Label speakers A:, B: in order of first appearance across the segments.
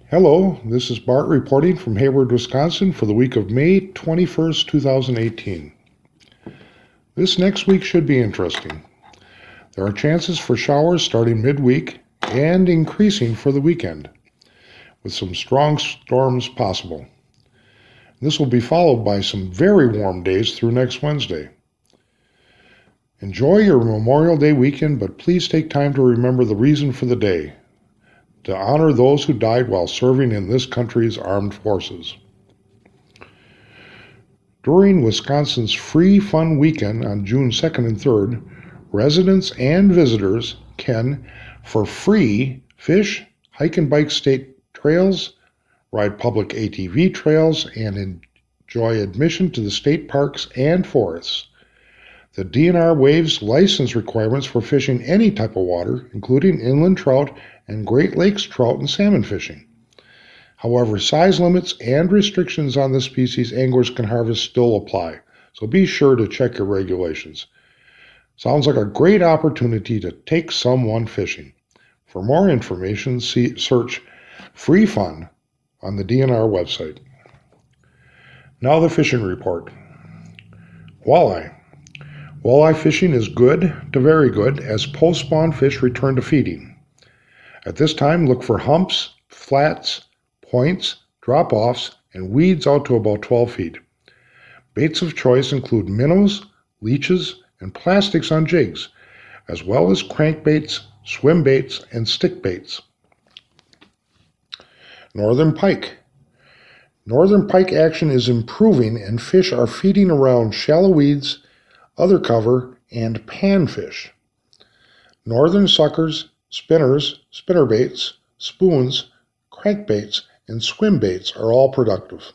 A: Hello, this is Bart reporting from Hayward, Wisconsin for the week of May 21st, 2018. This next week should be interesting. There are chances for showers starting midweek and increasing for the weekend, with some strong storms possible. This will be followed by some very warm days through next Wednesday. Enjoy your Memorial Day weekend, but please take time to remember the reason for the day, to honor those who died while serving in this country's armed forces. During Wisconsin's Free Fun Weekend on June 2nd and 3rd, residents and visitors can, for free, fish, hike and bike state trails, ride public ATV trails, and enjoy admission to the state parks and forests. The DNR waives license requirements for fishing any type of water, including inland trout and Great Lakes trout and salmon fishing. However, size limits and restrictions on the species anglers can harvest still apply, so be sure to check your regulations. Sounds like a great opportunity to take someone fishing. For more information, search Free Fun on the DNR website. Now the fishing report. Walleye. Walleye fishing is good to very good as post-spawn fish return to feeding. At this time, look for humps, flats, points, drop-offs, and weeds out to about 12 feet. Baits of choice include minnows, leeches, and plastics on jigs, as well as crankbaits, swim baits, and stick baits. Northern pike. Northern pike action is improving and fish are feeding around shallow weeds, other cover, and panfish. Northern suckers, spinners, spinnerbaits, spoons, crankbaits, and swim baits are all productive.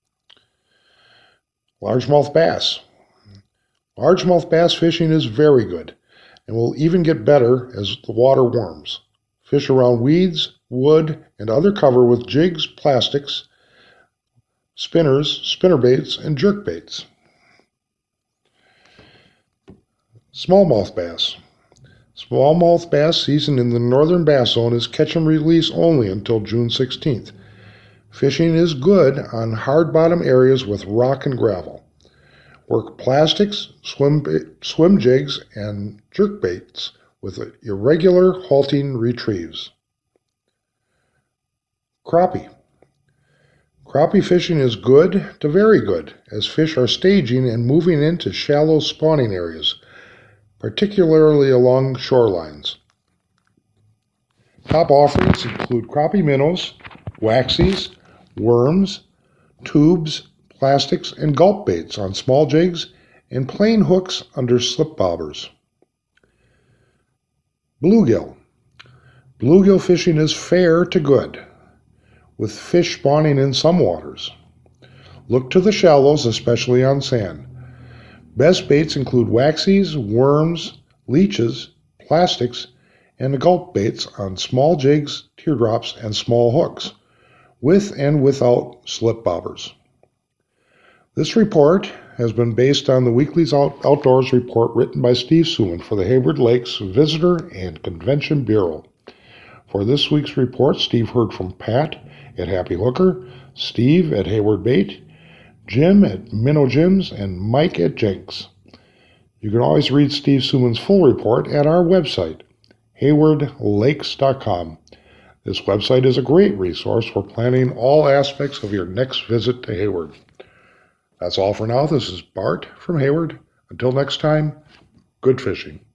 A: Largemouth bass. Largemouth bass fishing is very good and will even get better as the water warms. Fish around weeds, wood, and other cover with jigs, plastics, spinners, spinnerbaits, and jerkbaits. Smallmouth bass. Smallmouth bass season in the northern bass zone is catch and release only until June 16th. Fishing is good on hard bottom areas with rock and gravel. Work plastics, swim jigs, and jerkbaits with irregular halting retrieves. Crappie. Crappie fishing is good to very good as fish are staging and moving into shallow spawning areas, particularly along shorelines. Top offerings include crappie minnows, waxies, worms, tubes, plastics, and gulp baits on small jigs and plain hooks under slip bobbers. Bluegill. Bluegill fishing is fair to good, with fish spawning in some waters. Look to the shallows, especially on sand. Best baits include waxies, worms, leeches, plastics, and gulp baits on small jigs, teardrops, and small hooks, with and without slip bobbers. This report has been based on the Weekly's Outdoors report written by Steve Suman for the Hayward Lakes Visitor and Convention Bureau. For this week's report, Steve heard from Pat at Happy Hooker, Steve at Hayward Bait, Jim at Minnow Jims, and Mike at Jenks. You can always read Steve Suman's full report at our website, haywardlakes.com. This website is a great resource for planning all aspects of your next visit to Hayward. That's all for now. This is Bart from Hayward. Until next time, good fishing.